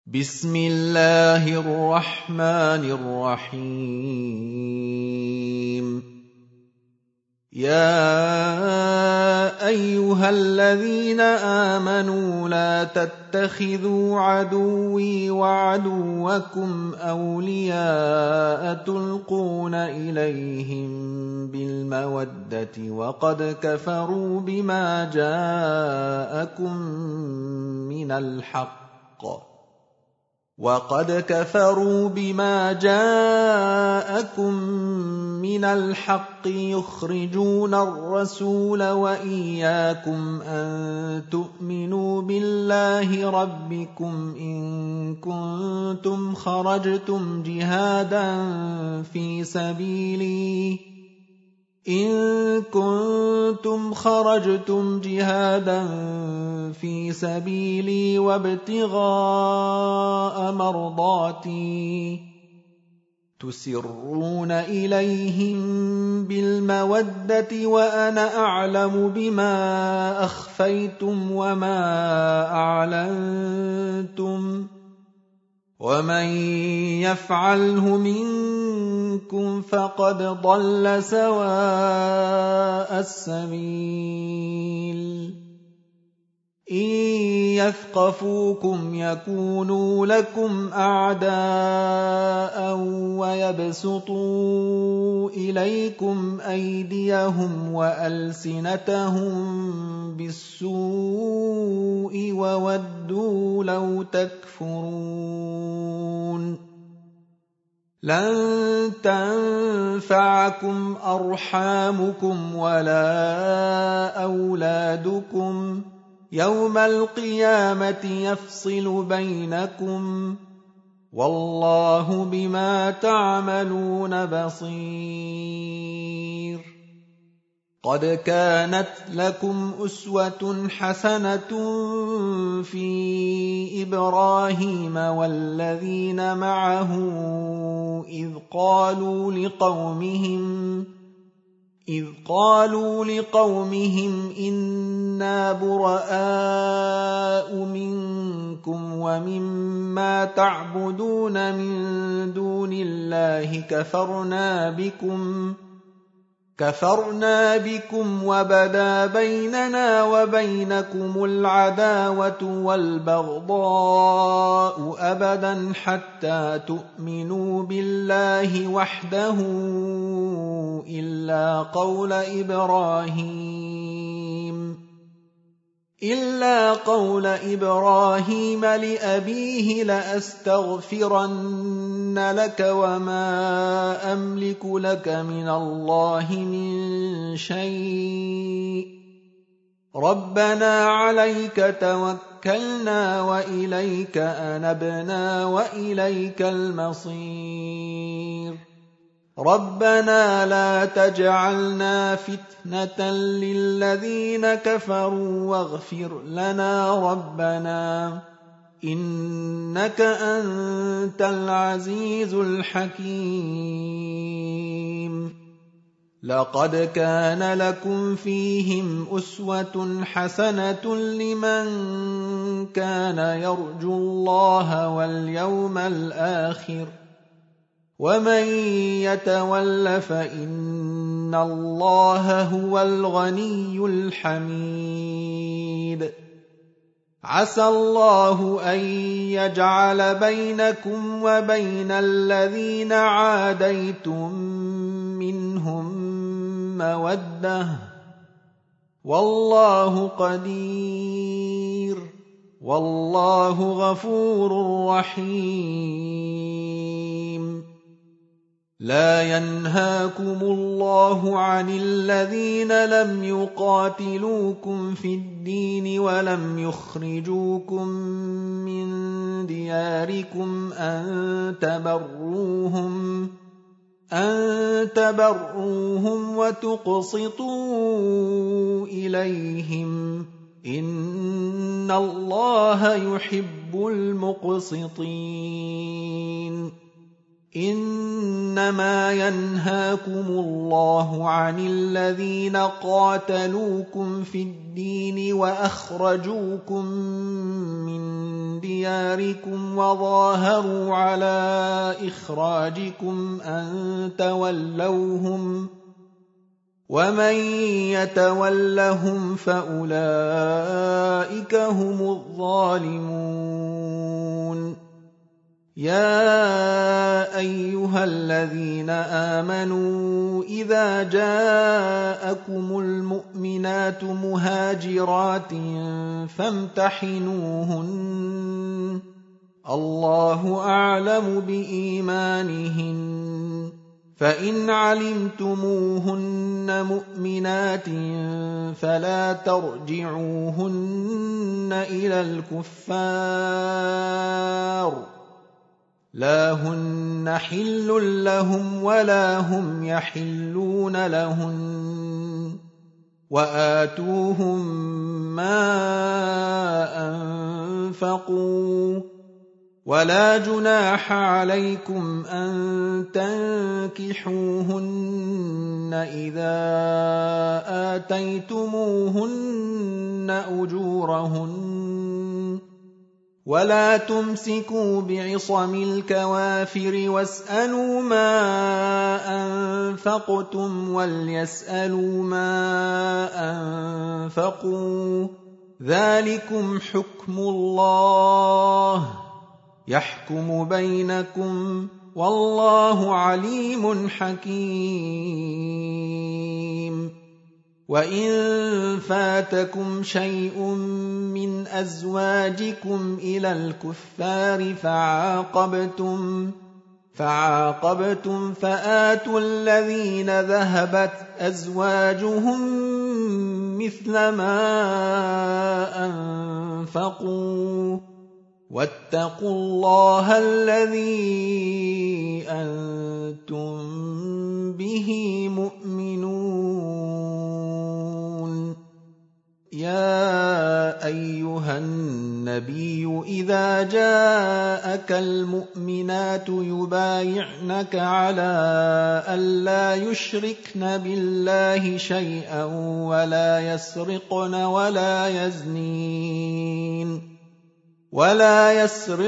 بسم الله الرحمن الرحيم. يا أيها الذين آمنوا لا تتخذوا عدوي وعدوكم أولياء تلقون إليهم بالمودة وقد كفروا بما جاءكم من الحق يخرجون الرسول وإياكم أن تؤمنوا بالله ربكم إن كنتم خرجتم جهادا في سبيلي وابتغاء مرضاتي تسرون إليهم بالمودة وأنا أعلم بما أخفيتم وما أعلنتم ومن يفعله منكم فقد ضل سواء السبيل. إن يثقفوكم يكونوا لكم أعداء ويبسطوا إليكم أيديهم وألسنتهم بالسوء وودوا لو تكفرون. لن تنفعكم أرحامكم ولا أولادكم يوم القيامة يفصل بينكم والله بما تعملون بصير. قد كانت لكم أسوة حسنة في إبراهيم والذين معه إذ قالوا لقومهم إنا براء منكم ومما تعبدون من دون الله كفرنا بكم وبدا بيننا وبينكم العداوة والبغضاء أبدا حتى تؤمنوا بالله وحده إلا قول إبراهيم لأبيه لأستغفرن لك وما أملك لك من الله من شيء ربنا عليك توكلنا وإليك أنبنا وإليك المصير. ربنا لا تجعلنا فتنة للذين كفروا واغفر لنا ربنا إنك أنت العزيز الحكيم. لقد كان لكم فيهم أسوة حسنة لمن كان يرجو الله واليوم الآخر ومن يتول فإن الله هو الغني الحميد. عسى الله أن يجعل بينكم وبين الذين عاديتم منهم مودة والله قدير والله غفور رحيم. لا ينهاكم الله عن الذين لم يقاتلوكم في الدين ولم يخرجوكم من دياركم أن تبروهم وتقسطوا إليهم إن الله يحب المقسطين. إنما ينهاكم الله عن الذين قاتلوكم في الدين وأخرجوكم من دياركم وظاهروا على إخراجكم أن تولوهم ومن يتولهم فأولئك هم الظالمون يا أيها الذين آمنوا إذا جاءكم المؤمنات مهاجرات فامتحنوهن الله أعلم بإيمانهن فإن علمتموهن مؤمنات فلا ترجعوهن إلى الكفار لا هن حل لهم ولا هم يحلون لهن وآتوهم ما أنفقوا ولا جناح عليكم أن تنكحوهن إذا آتيتموهن أجورهن ولا تمسكوا بعصم الكوافر واسألوا ما أنفقتم وليسألوا ما أنفقوا ذلكم حكم الله يحكم بينكم والله عليم حكيم وإن فاتكم شيء من أزواجكم إلى الكفار فعاقبتم فآتوا الذين ذهبت أزواجهم مثل ما أنفقوا واتقوا الله الذي أنتم به مؤمنون يا أيها النبي إذا جاءك المؤمنات يبايعنك على ألا يشركن بالله شيئا ولا يسرقن ولا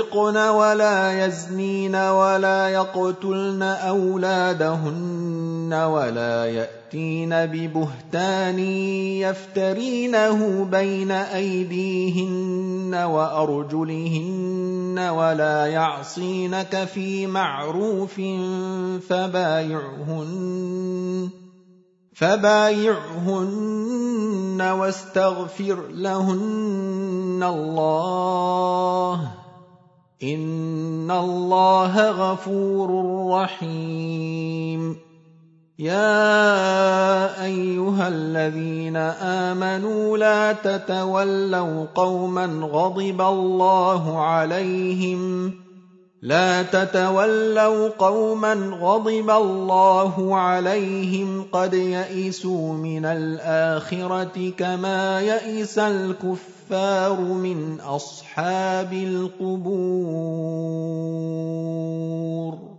يزنين ولا يقتلن أولادهن ولا يأتين ببهتان يفترينه بين أيديهن وأرجلهن ولا يعصينك في معروف فبايعهن واستغفر لهن الله إن الله غفور رحيم يا أيها الذين آمنوا لا تتولوا قوما غضب الله عليهم قد يئسوا من الآخرة كما يئس الكفار من أصحاب القبور